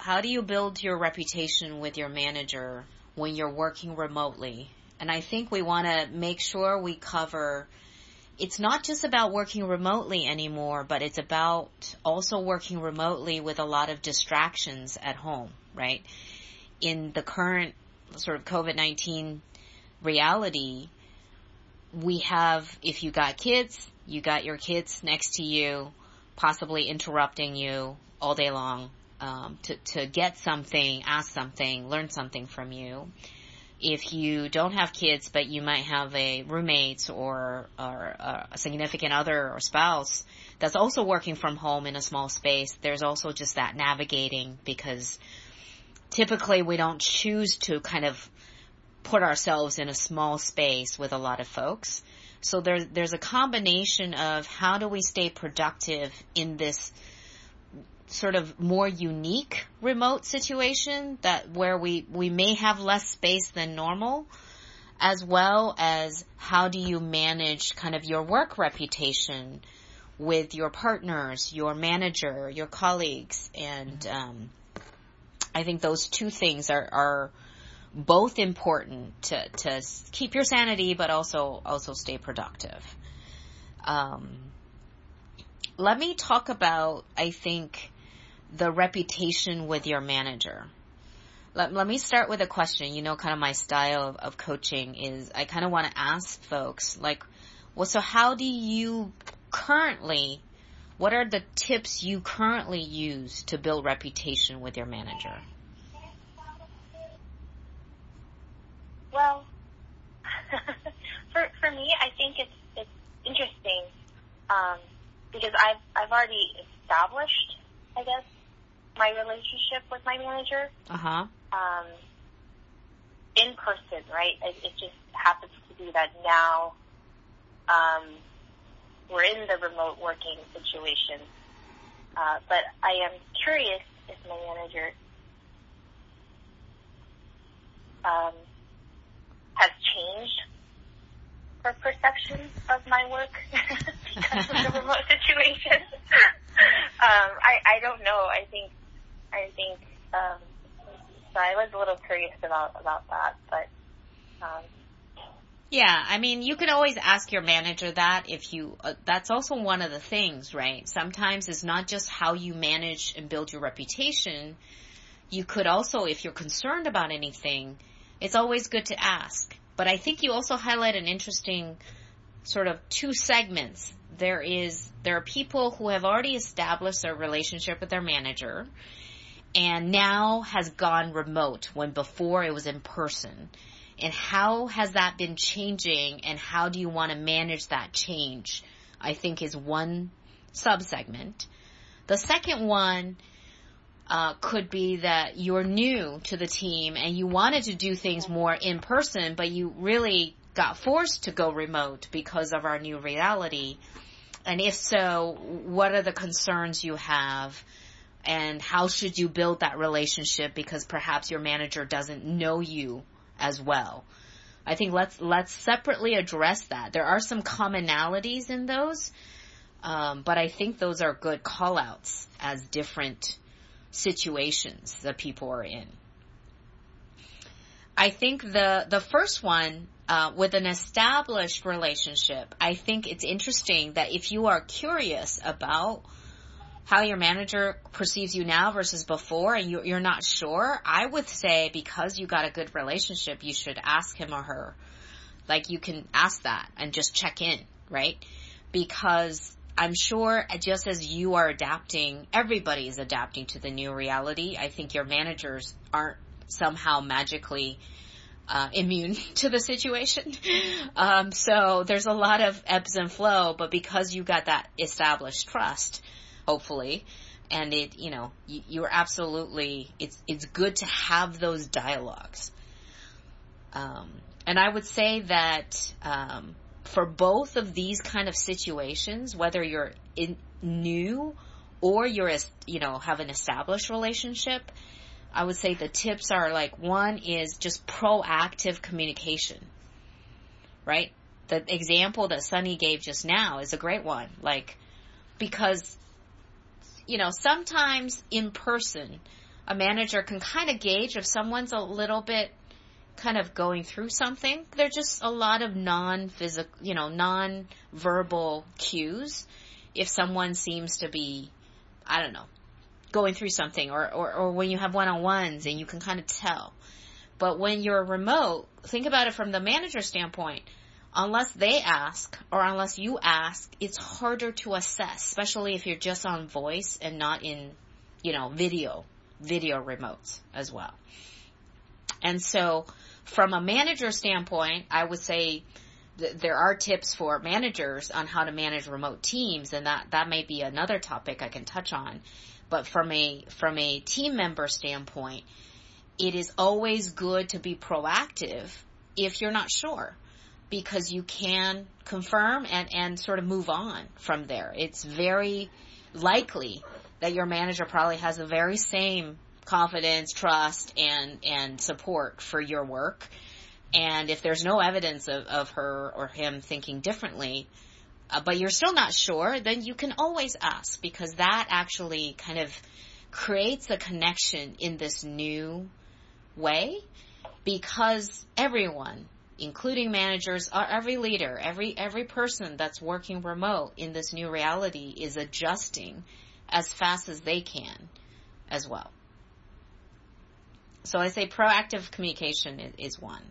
how do you build your reputation with your manager when you're working remotely? And I think we want to make sure we cover, it's not just about working remotely anymore, but it's about also working remotely with a lot of distractions at home, right? In the current sort of COVID-19 reality, we have, if you got kids, you got your kids next to you, possibly interrupting you all day long, to get something, ask something, learn something from you. If you don't have kids, but you might have a roommate or a significant other or spouse that's also working from home in a small space, there's also just that navigating, because typically we don't choose to kind of put ourselves in a small space with a lot of folks. So there's a combination of how do we stay productive in this sort of more unique remote situation where we may have less space than normal, as well as how do you manage kind of your work reputation with your partners, your manager, your colleagues. And I think those two things are both important to keep your sanity, but also stay productive. Let me talk about, I think, the reputation with your manager. Let me start with a question. Kind of my style of coaching is I kind of want to ask folks, so how do you what are the tips you currently use to build reputation with your manager? Well, for me, I think it's interesting because I've already established, I guess, my relationship with my manager. In person, right? It just happens to be that now we're in the remote working situation. But I am curious if my manager has changed her perception of my work because of the remote situation. I don't know. I think so I was a little curious about that, but yeah, I mean, you can always ask your manager that if you, that's also one of the things, right? Sometimes it's not just how you manage and build your reputation. You could also, if you're concerned about anything, it's always good to ask. But I think you also highlight an interesting sort of two segments. There are people who have already established their relationship with their manager and now has gone remote when before it was in person. And how has that been changing, and how do you want to manage that change, I think, is one subsegment. The second one could be that you're new to the team and you wanted to do things more in person, but you really got forced to go remote because of our new reality. And if so, what are the concerns you have? And how should you build that relationship, because perhaps your manager doesn't know you as well. I think let's separately address that. There are some commonalities in those, but I think those are good call-outs as different situations that people are in. I think the first one, with an established relationship, I think it's interesting that if you are curious about how your manager perceives you now versus before, and you're not sure, I would say because you got a good relationship, you should ask him or her. You can ask that and just check in, right? Because I'm sure just as you are adapting, everybody is adapting to the new reality. I think your managers aren't somehow magically immune to the situation. So there's a lot of ebbs and flow, but because you got that established trust, hopefully, and you're absolutely, it's good to have those dialogues. And I would say that, for both of these kind of situations, whether you're new or you're, have an established relationship, I would say the tips are one is just proactive communication, right? The example that Sunny gave just now is a great one, because sometimes in person, a manager can kind of gauge if someone's a little bit kind of going through something. There's just a lot of non-physical, non-verbal cues. If someone seems to be, I don't know, going through something, or when you have one-on-ones and you can kind of tell. But when you're remote, think about it from the manager standpoint. Unless they ask or unless you ask, it's harder to assess, especially if you're just on voice and not in, video remotes as well. And so from a manager standpoint, I would say there are tips for managers on how to manage remote teams, and that may be another topic I can touch on. But from a team member standpoint, it is always good to be proactive if you're not sure, because you can confirm and sort of move on from there. It's very likely that your manager probably has the very same confidence, trust, and support for your work. And if there's no evidence of her or him thinking differently, but you're still not sure, then you can always ask, because that actually kind of creates a connection in this new way, because everyone, including managers, every leader, every person that's working remote in this new reality is adjusting as fast as they can as well. So I say proactive communication is one.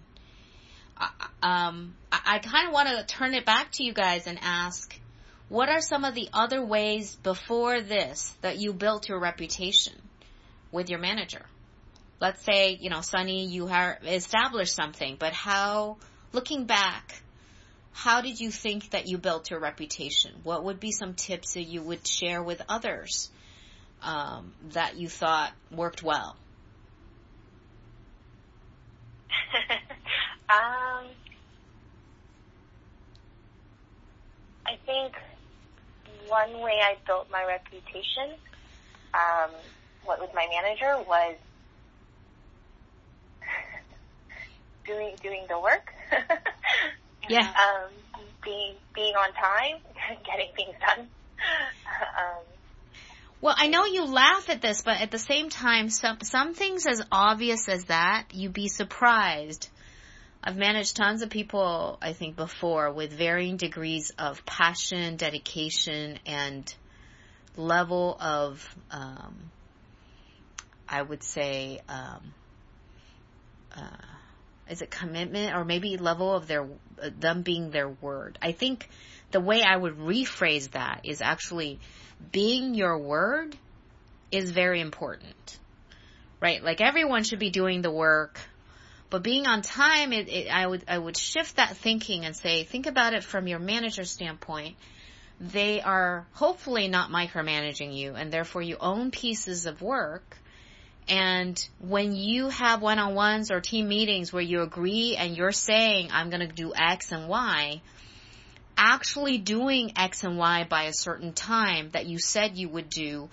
I kind of want to turn it back to you guys and ask, what are some of the other ways before this that you built your reputation with your manager? Let's say, Sunny, you have established something, but looking back, how did you think that you built your reputation? What would be some tips that you would share with others that you thought worked well? I think one way I built my reputation, with my manager, was doing the work. Yeah. Being on time, getting things done. Well, I know you laugh at this, but at the same time, some things as obvious as that, you'd be surprised. I've managed tons of people, I think, before with varying degrees of passion, dedication, and level of, I would say, is it commitment, or maybe level of them being their word. I think the way I would rephrase that is actually being your word is very important, right? Like everyone should be doing the work. But being on time, I would shift that thinking and say, think about it from your manager's standpoint. They are hopefully not micromanaging you, and therefore you own pieces of work. And when you have one-on-ones or team meetings where you agree and you're saying, I'm going to do X and Y, actually doing X and Y by a certain time that you said you would do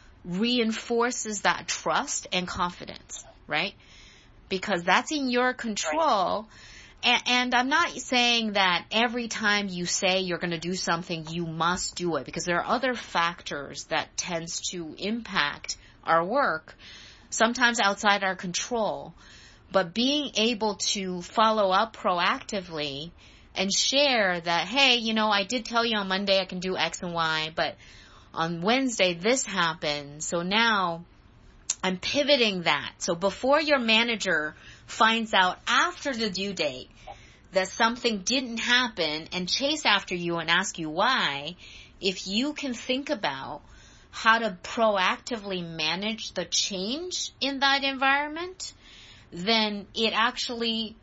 reinforces that trust and confidence, right? Because that's in your control. Right. And I'm not saying that every time you say you're going to do something, you must do it, because there are other factors that tends to impact our work, sometimes outside our control. But being able to follow up proactively and share that, hey, I did tell you on Monday I can do X and Y, but on Wednesday this happened. So now I'm pivoting that. So before your manager finds out after the due date that something didn't happen and chase after you and ask you why, if you can think about how to proactively manage the change in that environment, then it actually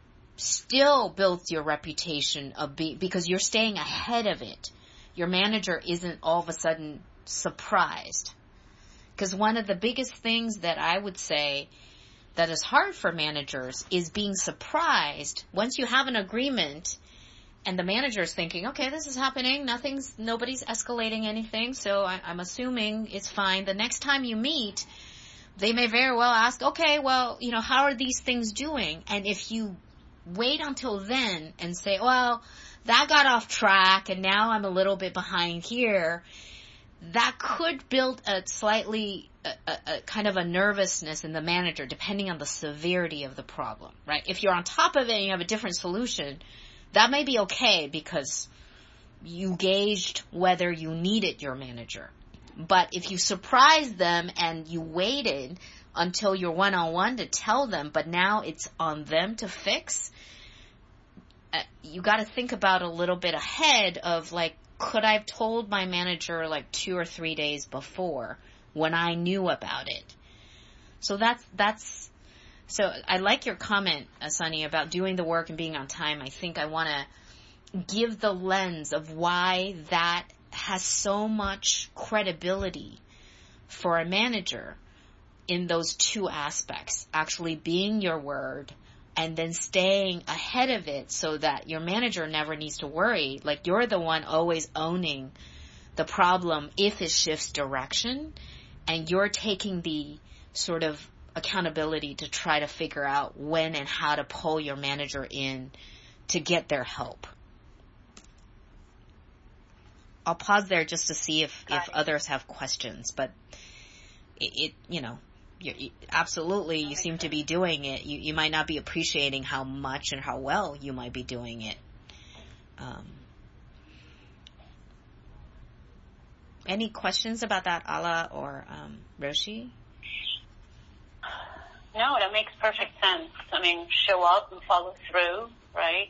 still builds your reputation because you're staying ahead of it. Your manager isn't all of a sudden surprised. Because one of the biggest things that I would say that is hard for managers is being surprised once you have an agreement and the manager is thinking, okay, this is happening, nobody's escalating anything, so I'm assuming it's fine. The next time you meet, they may very well ask, okay, well, how are these things doing? And if you wait until then and say, well, that got off track and now I'm a little bit behind here, that could build a slightly, a kind of a nervousness in the manager, depending on the severity of the problem, right? If you're on top of it and you have a different solution, that may be okay because you gauged whether you needed your manager. But if you surprised them and you waited until you're one-on-one to tell them, but now it's on them to fix, you got to think about a little bit ahead of like, could I have told my manager like 2 or 3 days before when I knew about it? So so I like your comment, Sunny, about doing the work and being on time. I think I want to give the lens of why that has so much credibility for a manager in those two aspects, actually being your word and then staying ahead of it so that your manager never needs to worry. Like, you're the one always owning the problem if it shifts direction, and you're taking the sort of accountability to try to figure out when and how to pull your manager in to get their help. I'll pause there just to see if others have questions, but it you know, absolutely, you seem to be doing it. You might not be appreciating how much and how well you might be doing it. Any questions about that, Ala or Roshi? No, that makes perfect sense. I mean, show up and follow through, right?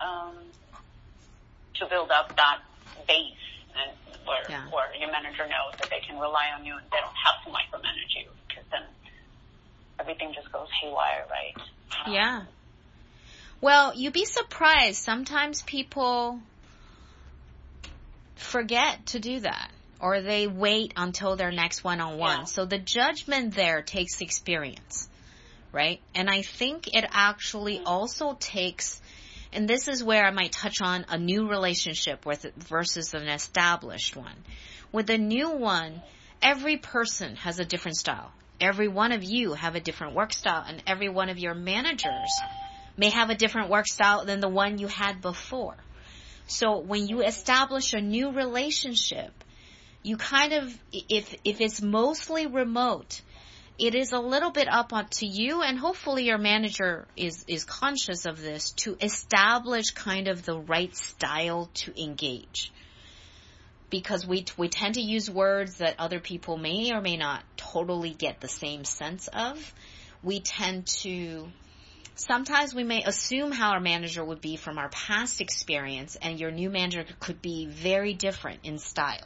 To build up that base and where your manager knows that they can rely on you and they don't have to micromanage you, because then everything just goes haywire, right? Yeah. Well, you'd be surprised. Sometimes people forget to do that, or they wait until their next one-on-one. Yeah. So the judgment there takes experience, right? And I think it actually also takes, and this is where I might touch on a new relationship versus an established one. With a new one, every person has a different style. Every one of you have a different work style, and every one of your managers may have a different work style than the one you had before. So when you establish a new relationship, you kind of, if it's mostly remote, it is a little bit up to you, and hopefully your manager is conscious of this, to establish kind of the right style to engage. Because we tend to use words that other people may or may not totally get the same sense of. We tend to, sometimes we may assume how our manager would be from our past experience, and your new manager could be very different in style.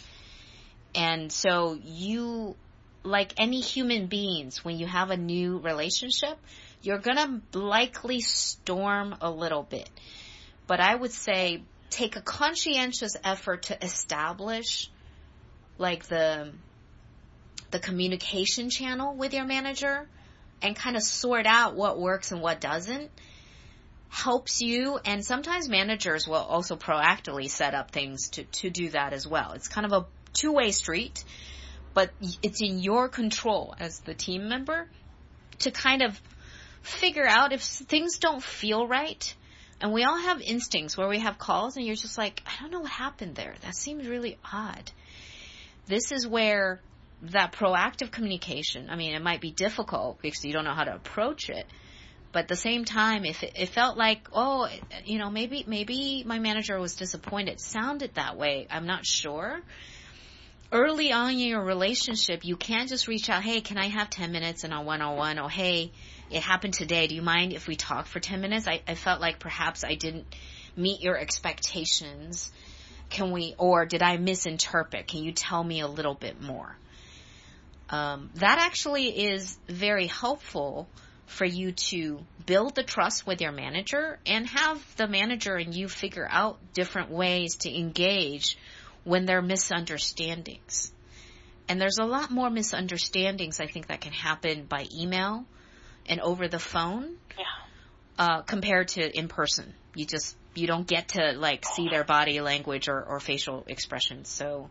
And so you, like any human beings, when you have a new relationship, you're gonna likely storm a little bit. But I would say, take a conscientious effort to establish like the communication channel with your manager and kind of sort out what works and what doesn't. Helps you, and sometimes managers will also proactively set up things to do that as well. It's kind of a two-way street, but it's in your control as the team member to kind of figure out if things don't feel right. And we all have instincts where we have calls and you're just like, I don't know what happened there. That seems really odd. This is where that proactive communication, I mean, it might be difficult because you don't know how to approach it. But at the same time, if it felt like, oh, you know, maybe my manager was disappointed, sounded that way, I'm not sure. Early on in your relationship, you can't just reach out, hey, can I have 10 minutes in a one-on-one? Or, hey, it happened today. Do you mind if we talk for 10 minutes? I felt like perhaps I didn't meet your expectations. Or did I misinterpret? Can you tell me a little bit more? That actually is very helpful for you to build the trust with your manager and have the manager and you figure out different ways to engage when there are misunderstandings. And there's a lot more misunderstandings, I think, that can happen by email and over the phone, compared to in person. You don't get to like see their body language or facial expressions. So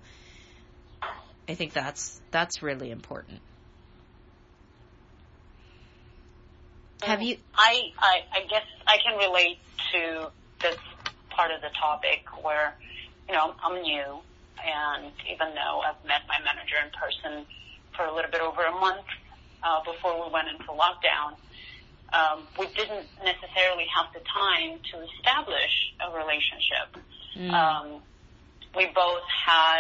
I think that's really important. Have you? I guess I can relate to this part of the topic where, you know, I'm new. And even though I've met my manager in person for a little bit over a month before we went into lockdown, we didn't necessarily have the time to establish a relationship. We both had,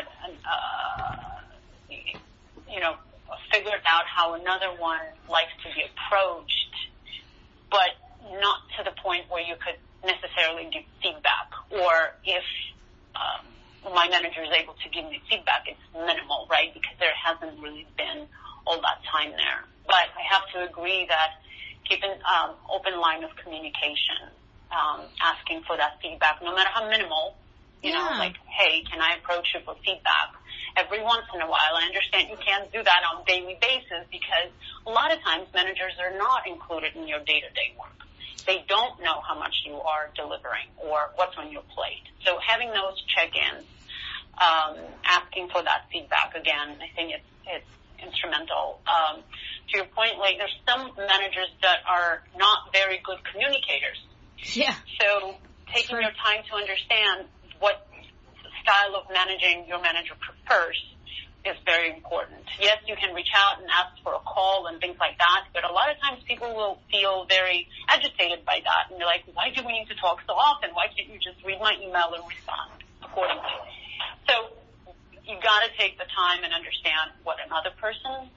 figured out how another one likes to be approached, but not to the point where you could necessarily give feedback. Or if my manager is able to give me feedback, it's minimal, right? Because there hasn't really been all that time there. But I have to agree that keeping open line of communication, asking for that feedback, no matter how minimal, you know, like, hey, can I approach you for feedback? Every once in a while, I understand you can't do that on a daily basis because a lot of times managers are not included in your day-to-day work. They don't know how much you are delivering or what's on your plate. So having those check-ins, asking for that feedback again, I think it's instrumental. To your point, like, there's some managers that are not very good communicators. Yeah. So taking your time to understand what style of managing your manager prefers is very important. Yes, you can reach out and ask for a call and things like that, but a lot of times people will feel very agitated by that, and they're like, why do we need to talk so often? Why can't you just read my email and respond accordingly? So you got to take the time and understand what another person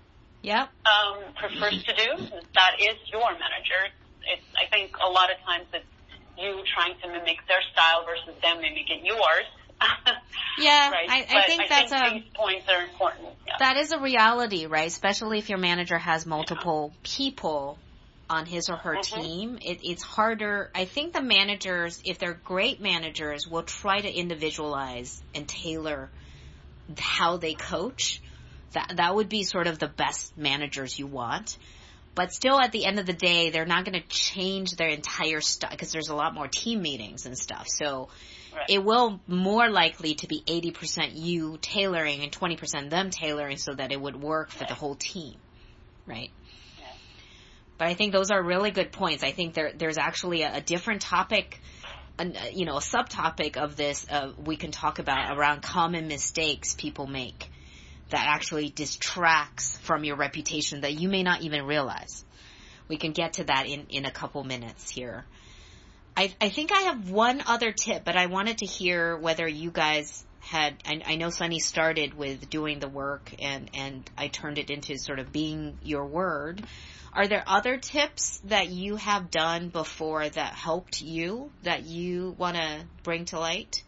prefers to do. That is your manager. I think a lot of times it's you trying to mimic their style versus them mimicking yours. Yeah, right? I think these points are important. Yeah. That is a reality, right? Especially if your manager has multiple people on his or her team. It's harder. I think the managers, if they're great managers, will try to individualize and tailor how they coach. That would be sort of the best managers you want. But still, at the end of the day, they're not going to change their entire stuff because there's a lot more team meetings and stuff. So it will more likely to be 80% you tailoring and 20% them tailoring so that it would work for the whole team, right? Yeah. But I think those are really good points. I think there's actually a different topic, a subtopic of this we can talk about around common mistakes people make that actually distracts from your reputation that you may not even realize. We can get to that in a couple minutes here. I think I have one other tip, but I wanted to hear whether you guys had, I know Sunny started with doing the work and I turned it into sort of being your word. Are there other tips that you have done before that helped you that you want to bring to light?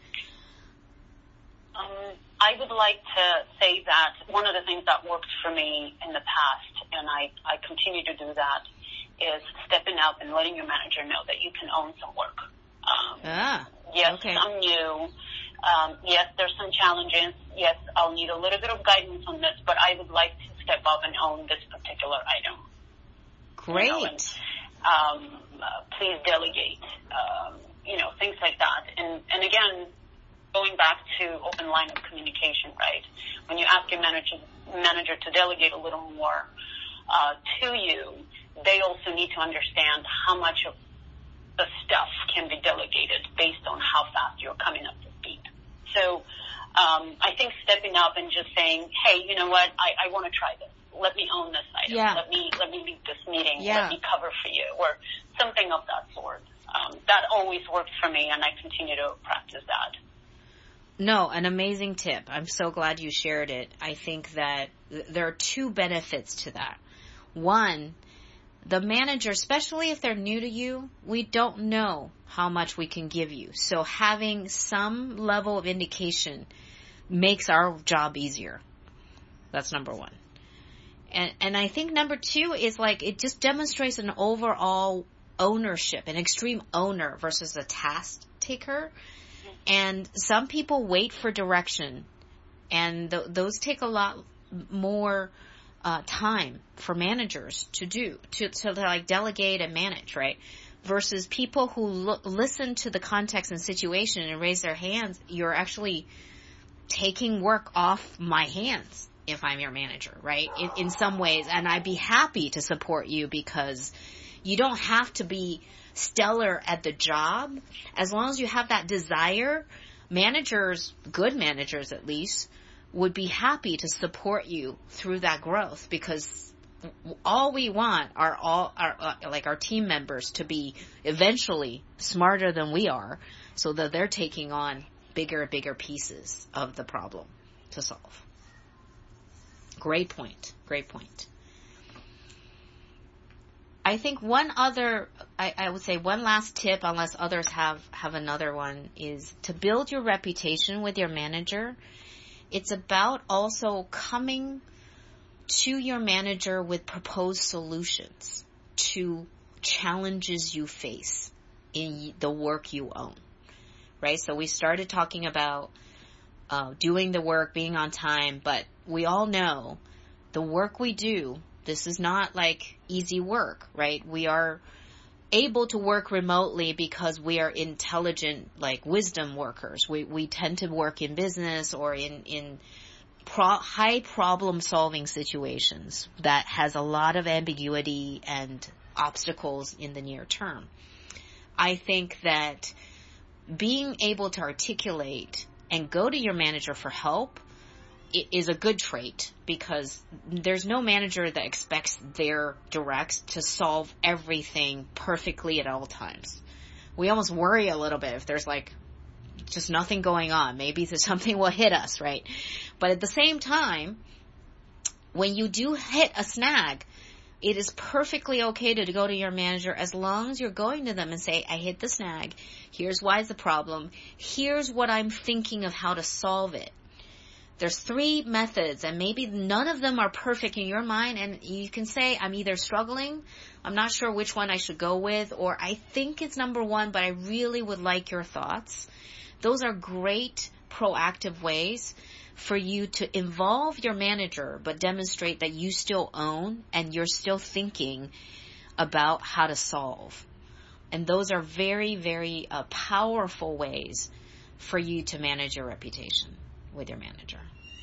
I would like to say that one of the things that worked for me in the past, and I continue to do that, is stepping up and letting your manager know that you can own some work. Yes, I'm new. Yes, there's some challenges. Yes, I'll need a little bit of guidance on this, but I would like to step up and own this particular item. Great. Please delegate. Things like that. And again, going back to open line of communication, right? When you ask your manager to delegate a little more to you, they also need to understand how much of the stuff can be delegated based on how fast you're coming up to speed. So I think stepping up and just saying, hey, you know what, I want to try this. Let me own this item. Yeah. Let me lead this meeting. Yeah. Let me cover for you, or something of that sort. That always works for me, and I continue to practice that. No, an amazing tip. I'm so glad you shared it. I think that there are two benefits to that. One, the manager, especially if they're new to you, we don't know how much we can give you. So having some level of indication makes our job easier. That's number one. And I think number two is like it just demonstrates an overall ownership, an extreme owner versus a task taker. And some people wait for direction, and those take a lot more time for managers to do, to like delegate and manage, right? Versus people who listen to the context and situation and raise their hands. You're actually taking work off my hands if I'm your manager, right? In some ways, and I'd be happy to support you because you don't have to be stellar at the job as long as you have that desire. managers, good managers at least, would be happy to support you through that growth, because all we want are our team members to be eventually smarter than we are, so that they're taking on bigger and bigger pieces of the problem to solve. Great point. I think one other, I would say one last tip, unless others have another one, is to build your reputation with your manager. It's about also coming to your manager with proposed solutions to challenges you face in the work you own, right? So we started talking about doing the work, being on time, but we all know the work we do, this is not like easy work, right? We are able to work remotely because we are intelligent, like wisdom workers. We tend to work in business or in high problem solving situations that has a lot of ambiguity and obstacles in the near term. I think that being able to articulate and go to your manager for help is a good trait, because there's no manager that expects their directs to solve everything perfectly at all times. We almost worry a little bit if there's like just nothing going on. Maybe something will hit us, right? But at the same time, when you do hit a snag, it is perfectly okay to go to your manager, as long as you're going to them and say, I hit the snag. Here's why it's the problem. Here's what I'm thinking of how to solve it. There's 3 methods, and maybe none of them are perfect in your mind, and you can say, I'm either struggling, I'm not sure which one I should go with, or I think it's number 1, but I really would like your thoughts. Those are great proactive ways for you to involve your manager, but demonstrate that you still own and you're still thinking about how to solve. And those are very, very powerful ways for you to manage your reputation with your manager.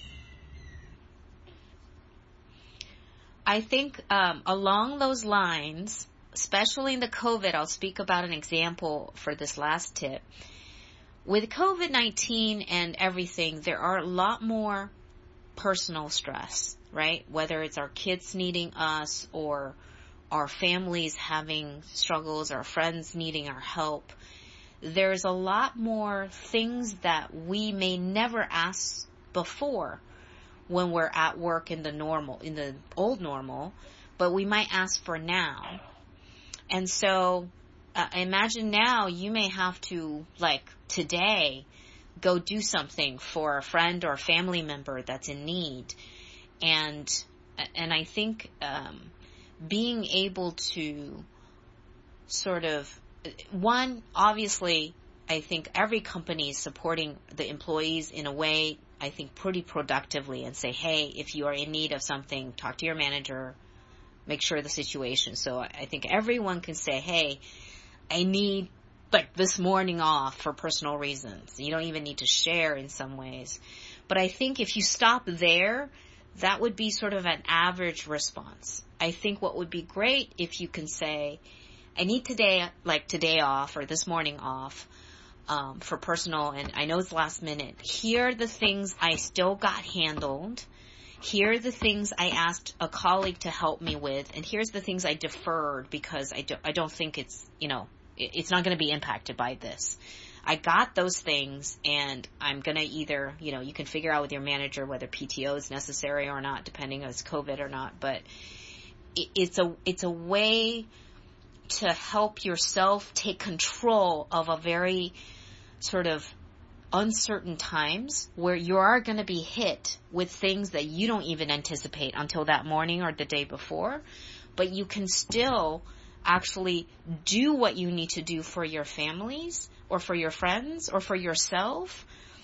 I think along those lines, especially in the COVID, I'll speak about an example for this last tip. With COVID-19 and everything, there are a lot more personal stress, right? Whether it's our kids needing us or our families having struggles, our friends needing our help. There's a lot more things that we may never ask before when we're at work in the old normal, but we might ask for now. And so imagine now you may have to, like today, go do something for a friend or a family member that's in need. And I think being able to sort of, one, obviously, I think every company is supporting the employees in a way, I think, pretty productively, and say, hey, if you are in need of something, talk to your manager, make sure the situation. So I think everyone can say, hey, I need like this morning off for personal reasons. You don't even need to share in some ways. But I think if you stop there, that would be sort of an average response. I think what would be great if you can say, I need today off or this morning off for personal, and I know it's last minute. Here are the things I still got handled. Here are the things I asked a colleague to help me with, and here's the things I deferred because I don't think it's, it's not going to be impacted by this. I got those things, and I'm going to either, you can figure out with your manager whether PTO is necessary or not, depending on it's COVID or not, but it's a way to help yourself take control of a very sort of uncertain times where you are going to be hit with things that you don't even anticipate until that morning or the day before, but you can still actually do what you need to do for your families or for your friends or for yourself,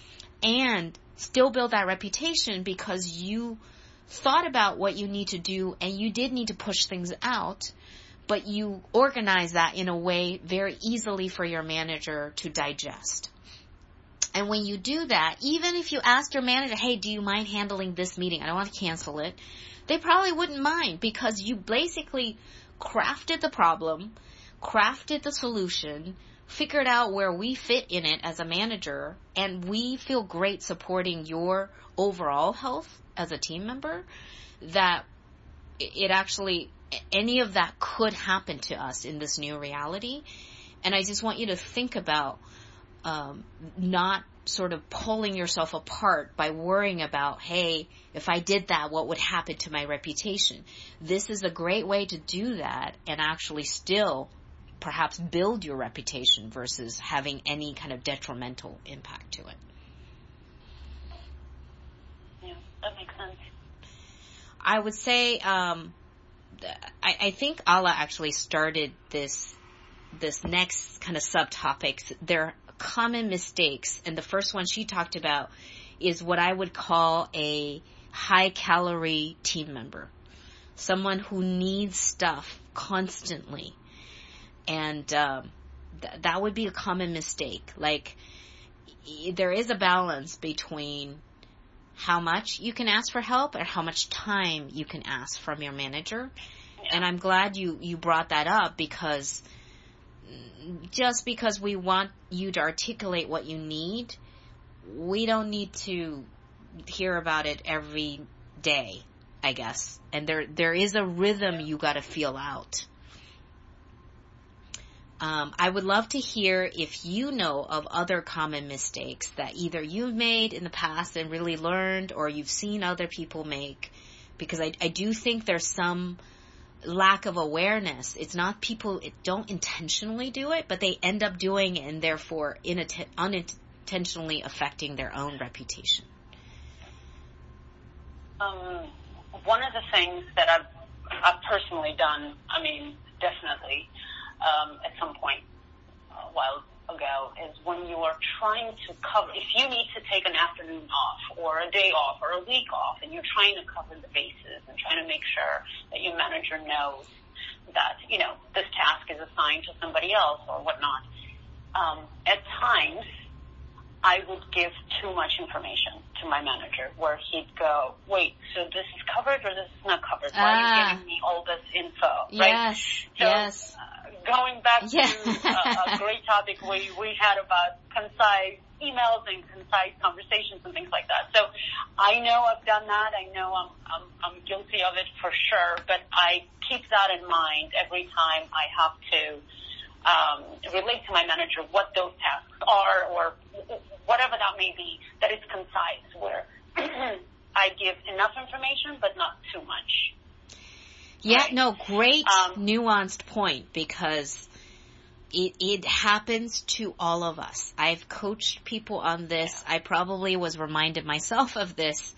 and still build that reputation because you thought about what you need to do and you did need to push things out, but you organize that in a way very easily for your manager to digest. And when you do that, even if you ask your manager, hey, do you mind handling this meeting? I don't want to cancel it. They probably wouldn't mind, because you basically crafted the problem, crafted the solution, figured out where we fit in it as a manager, and we feel great supporting your overall health as a team member, that it actually, any of that could happen to us in this new reality. And I just want you to think about not sort of pulling yourself apart by worrying about, hey, if I did that, what would happen to my reputation? This is a great way to do that and actually still perhaps build your reputation versus having any kind of detrimental impact to it. Yeah, that makes sense. I would say, I think Ala actually started this next kind of subtopics. They're common mistakes, and the first one she talked about is what I would call a high-calorie team member, someone who needs stuff constantly, and that would be a common mistake. Like, there is a balance between how much you can ask for help and how much time you can ask from your manager, and I'm glad you brought that up, because just because we want you to articulate what you need, we don't need to hear about it every day, I guess. And there is a rhythm you got to feel out. I would love to hear if you know of other common mistakes that either you've made in the past and really learned, or you've seen other people make, because I do think there's some lack of awareness. It's not people don't intentionally do it, but they end up doing it and therefore unintentionally affecting their own reputation. One of the things that I've personally done, I mean, definitely at some point a while ago, is when you are trying to cover, if you need to take an afternoon off or a day off or a week off, and you're trying to cover the bases and trying to make sure that your manager knows that, you know, this task is assigned to somebody else or whatnot, at times I would give too much information to my manager, where he'd go, wait, so this is covered or this is not covered? Why are you giving me all this info? Right? Yes, so, yes. Going back to a great topic we had about concise emails and concise conversations and things like that. So I know I've done that. I know I'm guilty of it for sure, but I keep that in mind every time I have to relate to my manager what those tasks are, or whatever that may be, that it's concise, where I give enough information but not too much. Yeah, right? No, great nuanced point, because it happens to all of us. I've coached people on this. I probably was reminded myself of this,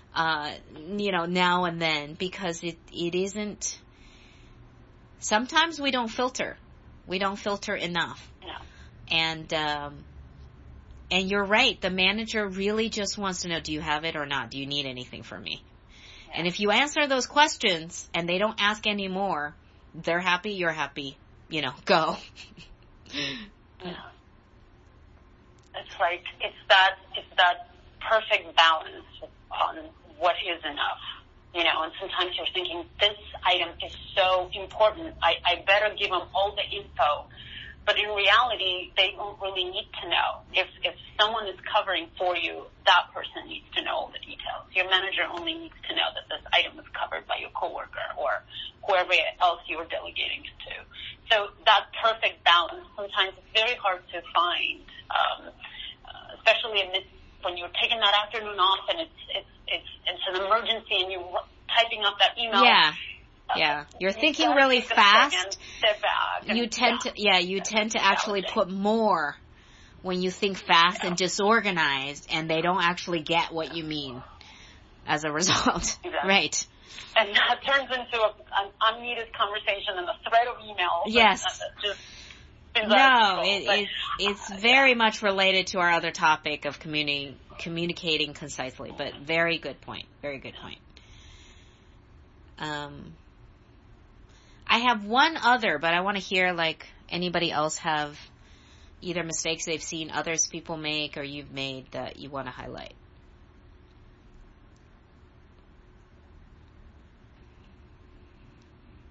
now and then, because it isn't, sometimes we don't filter. We don't filter enough. No. And you're right. The manager really just wants to know, do you have it or not? Do you need anything from me? Yeah. And if you answer those questions and they don't ask any more, they're happy, you're happy, go. Yeah. It's like, it's that perfect balance on what is enough. And sometimes you're thinking, this item is so important, I better give them all the info. But in reality, they don't really need to know. If someone is covering for you, that person needs to know all the details. Your manager only needs to know that this item is covered by your coworker or whoever else you're delegating it to. So that perfect balance, sometimes it's very hard to find, especially when you're taking that afternoon off and it's an emergency and you're typing up that email. Yeah, you're thinking really fast. Step back. You tend to actually put more when you think fast and disorganized, and they don't actually get what you mean as a result. Exactly. Right. And that turns into an unneeded conversation and a thread of emails. Yes. It's very much related to our other topic of communicating concisely, but very good point. Very good point. I have one other, but I want to hear, anybody else have either mistakes they've seen others people make or you've made that you want to highlight.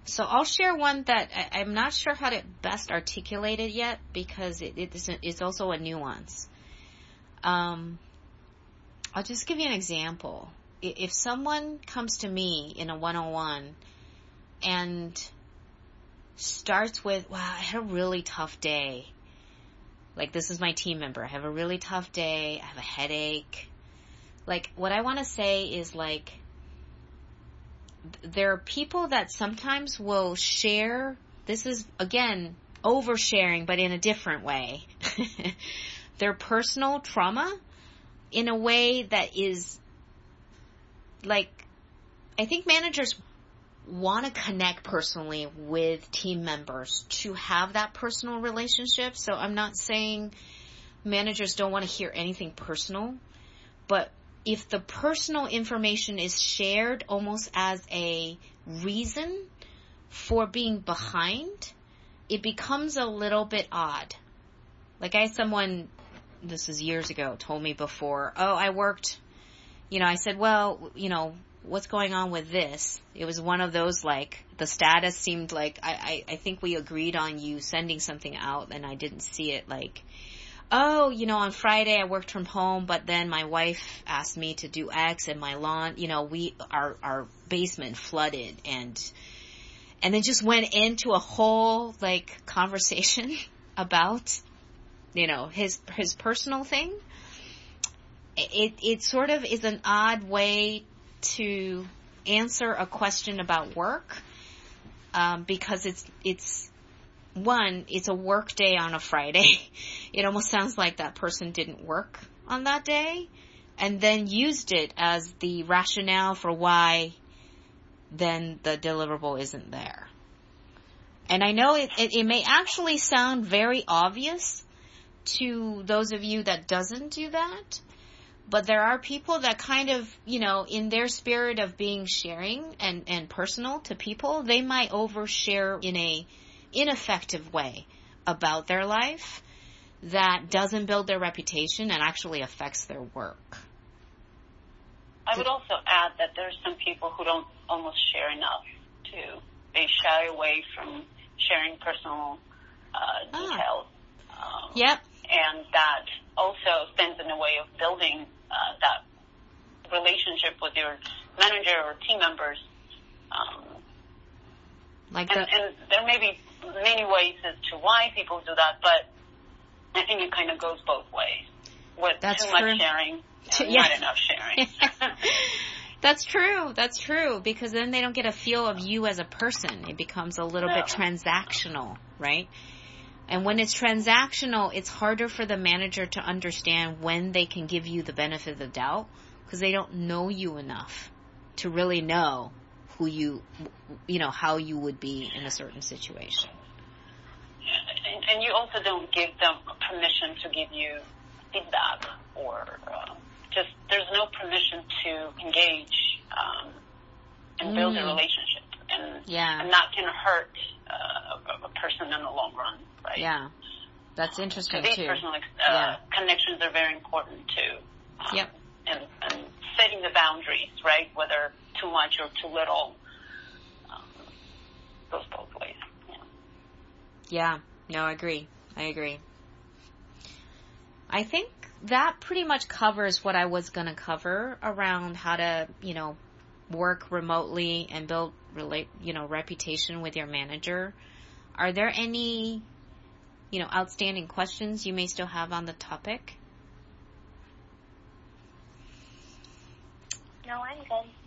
So I'll share one that I'm not sure how to best articulate it yet because it's also a nuance. I'll just give you an example. If someone comes to me in a one-on-one and starts with, wow, I had a really tough day. Like, this is my team member. I have a really tough day. I have a headache. Like, what I want to say is, like, there are people that sometimes will share, this is, again, oversharing, but in a different way, their personal trauma in a way that is, like, I think managers want to connect personally with team members to have that personal relationship. So I'm not saying managers don't want to hear anything personal, but if the personal information is shared almost as a reason for being behind, it becomes a little bit odd. Like, I had someone, this is years ago, told me before, I worked, I said, well, what's going on with this? It was one of those, like, the status seemed like, I think we agreed on you sending something out and I didn't see it, like, on Friday I worked from home, but then my wife asked me to do X and my lawn, our basement flooded and then just went into a whole, like, conversation about, his personal thing. It sort of is an odd way to answer a question about work, because it's a work day on a Friday. It almost sounds like that person didn't work on that day and then used it as the rationale for why then the deliverable isn't there. And I know it may actually sound very obvious to those of you that doesn't do that, but there are people that kind of, in their spirit of being sharing and personal to people, they might overshare in a ineffective way about their life that doesn't build their reputation and actually affects their work. I would also add that there's some people who don't almost share enough too. They shy away from sharing personal details. Yep. And that also stands in the way of building that relationship with your manager or team members. And there may be many ways as to why people do that, but I think it kind of goes both ways. With That's too true. much sharing and not enough sharing. That's true, because then they don't get a feel of you as a person. It becomes a little bit transactional, right? And when it's transactional, it's harder for the manager to understand when they can give you the benefit of the doubt, because they don't know you enough to really know who how you would be in a certain situation. And you also don't give them permission to give you feedback or there's no permission to engage and build a relationship. And that can hurt a person in the long run, right? Yeah, that's interesting, so these too. personal connections are very important, too. Yep. And setting the boundaries, right, whether too much or too little, goes both ways. Yeah, no, I agree. I think that pretty much covers what I was going to cover around how to, work remotely and build, reputation with your manager. Are there any, outstanding questions you may still have on the topic? No, I'm good.